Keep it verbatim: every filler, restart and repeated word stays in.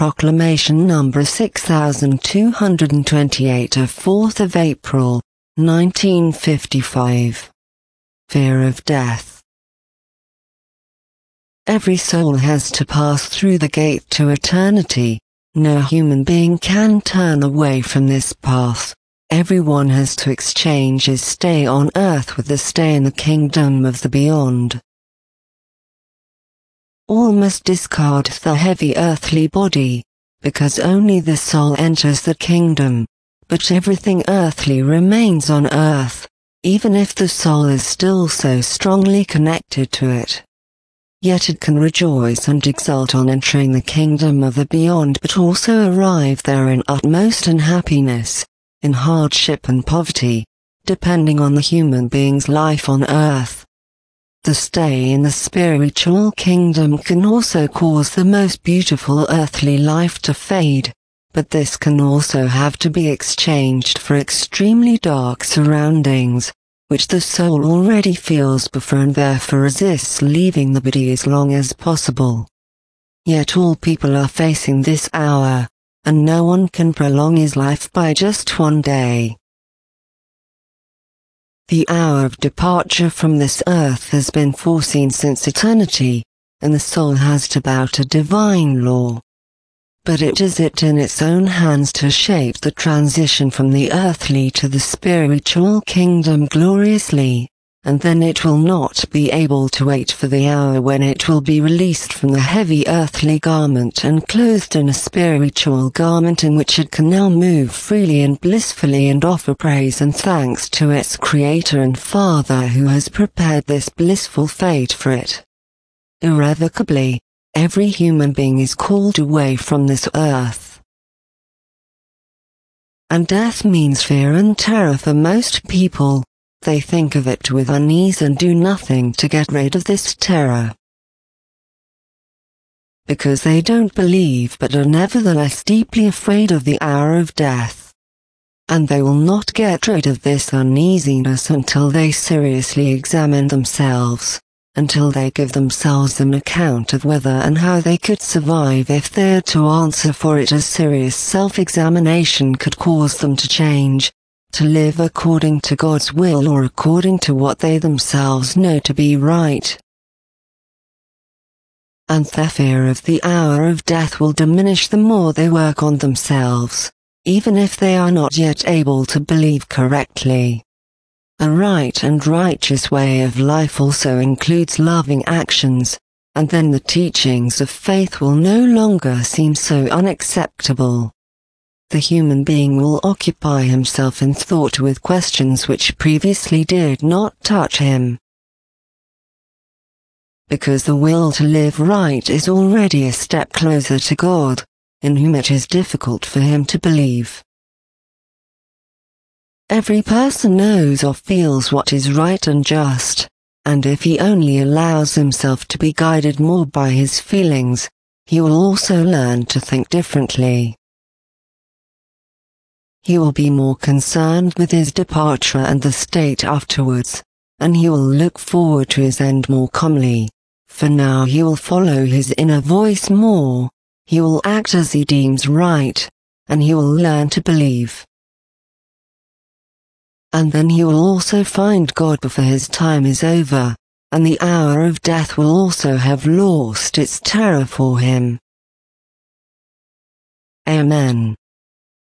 Proclamation number six thousand two hundred twenty-eight of fourth of April, nineteen fifty-five. Fear of death. Every soul has to pass through the gate to eternity. No human being can turn away from this path. Everyone has to exchange his stay on earth with the stay in the kingdom of the beyond. All must discard the heavy earthly body, because only the soul enters the kingdom, but everything earthly remains on earth, even if the soul is still so strongly connected to it. Yet it can rejoice and exult on entering the kingdom of the beyond, but also arrive there in utmost unhappiness, in hardship and poverty, depending on the human being's life on earth. The stay in the spiritual kingdom can also cause the most beautiful earthly life to fade, but this can also have to be exchanged for extremely dark surroundings, which the soul already feels before and therefore resists leaving the body as long as possible. Yet all people are facing this hour, and no one can prolong his life by just one day. The hour of departure from this earth has been foreseen since eternity, and the soul has to bow to divine law. But it is it in its own hands to shape the transition from the earthly to the spiritual kingdom gloriously, and then it will not be able to wait for the hour when it will be released from the heavy earthly garment and clothed in a spiritual garment in which it can now move freely and blissfully and offer praise and thanks to its Creator and Father who has prepared this blissful fate for it. Irrevocably, every human being is called away from this earth. And death means fear and terror for most people. They think of it with unease and do nothing to get rid of this terror. Because they don't believe but are nevertheless deeply afraid of the hour of death. And they will not get rid of this uneasiness until they seriously examine themselves, until they give themselves an account of whether and how they could survive if they are to answer for it. A serious self-examination could cause them to change, to live according to God's will or according to what they themselves know to be right. And their fear of the hour of death will diminish the more they work on themselves, even if they are not yet able to believe correctly. A right and righteous way of life also includes loving actions, and then the teachings of faith will no longer seem so unacceptable. The human being will occupy himself in thought with questions which previously did not touch him. Because the will to live right is already a step closer to God, in whom it is difficult for him to believe. Every person knows or feels what is right and just, and if he only allows himself to be guided more by his feelings, he will also learn to think differently. He will be more concerned with his departure and the state afterwards, and he will look forward to his end more calmly, for now he will follow his inner voice more, he will act as he deems right, and he will learn to believe. And then he will also find God before his time is over, and the hour of death will also have lost its terror for him. Amen.